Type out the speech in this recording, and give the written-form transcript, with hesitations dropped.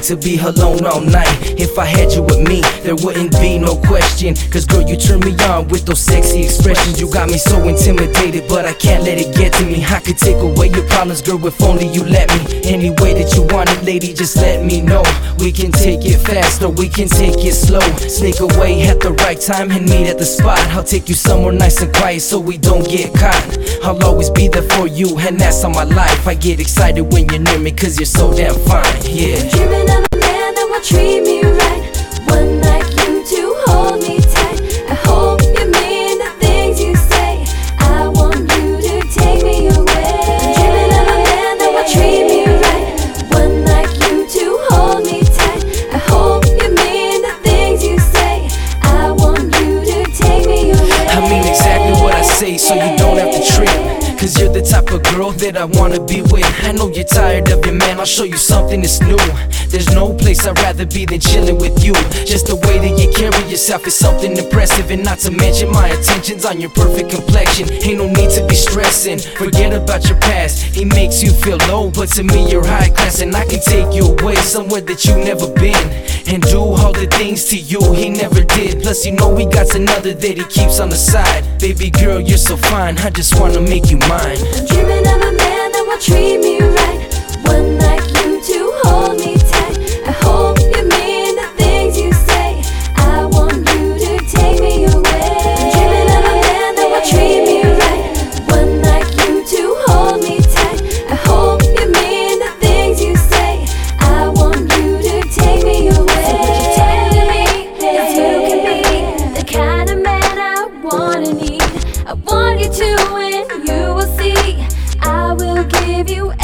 like to be alone all night. If I had you with me, there wouldn't be no question. Cause girl, you turn me on with those sexy expressions. You got me so intimidated, but I can't let it get to me. I could take away your problems, girl, if only you let me. Any way that you want it, lady, just let me know. We can take it fast or we can take it slow. Sneak away at the right time and meet at the spot. I'll take you somewhere nice and quiet so we don't get caught. I'll always be there for you and that's all my life. I get excited when you're near me cause you're so damn fine, yeah. Dreaming of a man that will treat me right, one like you to hold me tight. I hope you mean the things you say. I want you to take me away. Dreaming of a man that will treat me right, one like you to hold me tight. I hope you mean the things you say. I want you to take me away. I mean exactly what I say, so you don't have to trip. Cause you're the type of girl that I wanna be with. I know you're tired of your man, I'll show you something that's new. There's no place I'd rather be than chilling with you. Just the way that you carry yourself is something impressive. And not to mention my attention's on your perfect complexion. Ain't no need to be stressing, forget about your past. He makes you feel low, but to me you're high class. And I can take you away somewhere that you've never been, and do all the things to you he never did. Plus you know he got another that he keeps on the side. Baby girl, you're so fine, I just wanna make you mine. I'm dreaming of a man that will treat me right, one like you to hold me tight. I hope you mean the things you say. I want you to take me away. I'm dreaming of a man that will treat me right, one like you to hold me tight. I hope you mean the things you say. I want you to take me away. So would you tell me if you can be the kind of man I want and need? I want you to, and you will see I will give you